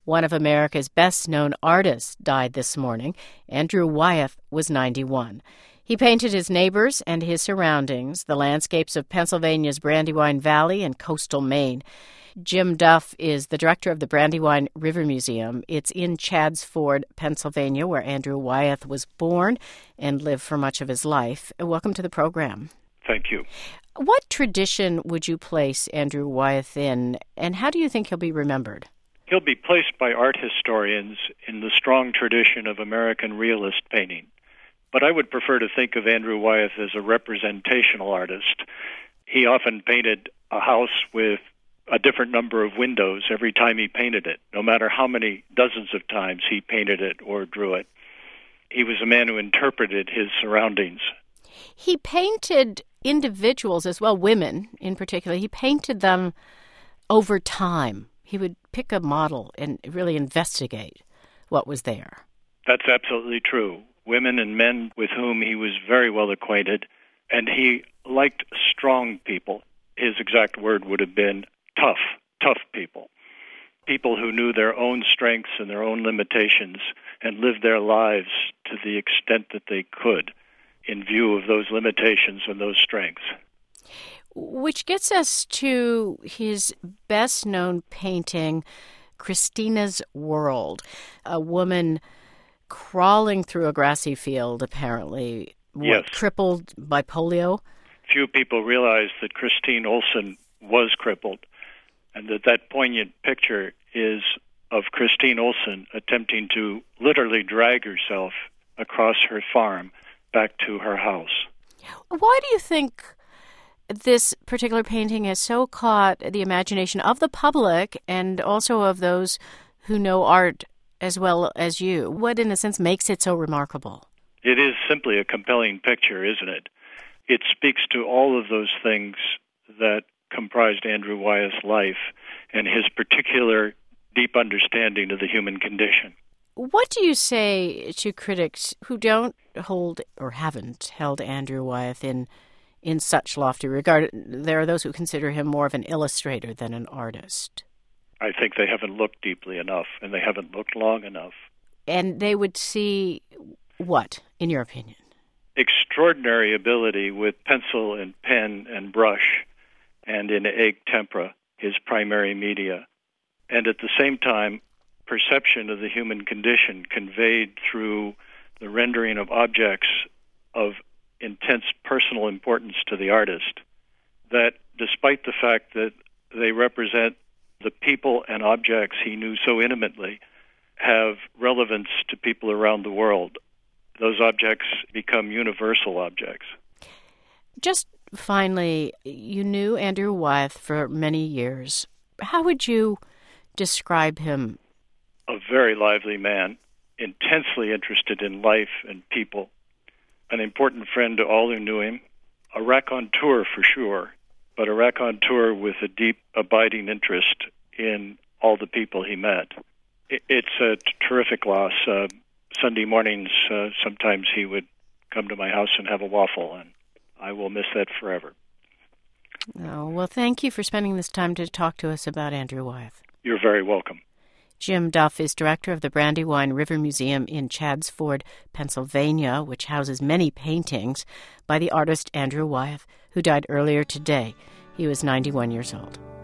One of America's best-known artists died this morning. Andrew Wyeth was 91. He painted his neighbors and his surroundings, the landscapes of Pennsylvania's Brandywine Valley and coastal Maine. Jim Duff is the director of the Brandywine River Museum. It's in Chadds Ford, Pennsylvania, where Andrew Wyeth was born and lived for much of his life. Welcome to the program. Thank you. What tradition would you place Andrew Wyeth in, and how do you think he'll be remembered? He'll be placed by art historians in the strong tradition of American realist painting. But I would prefer to think of Andrew Wyeth as a representational artist. He often painted a house with a different number of windows every time he painted it, no matter how many dozens of times he painted it or drew it. He was a man who interpreted his surroundings. He painted individuals as well, women in particular. He painted them over time. He would pick a model and really investigate what was there. That's absolutely true. Women and men with whom he was very well acquainted, and he liked strong people. His exact word would have been tough people. People who knew their own strengths and their own limitations and lived their lives to the extent that they could in view of those limitations and those strengths. Which gets us to his best-known painting, Christina's World, a woman crawling through a grassy field, apparently, Yes. Crippled by polio. Few people realize that Christine Olson was crippled, and that poignant picture is of Christine Olson attempting to literally drag herself across her farm back to her house. Why do you think this particular painting has so caught the imagination of the public and also of those who know art as well as you? What, in a sense, makes it so remarkable? It is simply a compelling picture, isn't it? It speaks to all of those things that comprised Andrew Wyeth's life and his particular deep understanding of the human condition. What do you say to critics who don't hold or haven't held Andrew Wyeth in such lofty regard? There are those who consider him more of an illustrator than an artist. I think they haven't looked deeply enough, and they haven't looked long enough. And they would see what, in your opinion? Extraordinary ability with pencil and pen and brush and in egg tempera, his primary media. And at the same time, perception of the human condition conveyed through the rendering of objects of intense personal importance to the artist, that despite the fact that they represent the people and objects he knew so intimately, have relevance to people around the world. Those objects become universal objects. Just finally, you knew Andrew Wyeth for many years. How would you describe him? A very lively man, intensely interested in life and people, an important friend to all who knew him, a raconteur for sure, but a raconteur with a deep, abiding interest in all the people he met. It's a terrific loss. Sunday mornings, sometimes he would come to my house and have a waffle, and I will miss that forever. Oh, well, thank you for spending this time to talk to us about Andrew Wyeth. You're very welcome. Jim Duff is director of the Brandywine River Museum in Chadds Ford, Pennsylvania, which houses many paintings by the artist Andrew Wyeth, who died earlier today. He was 91 years old.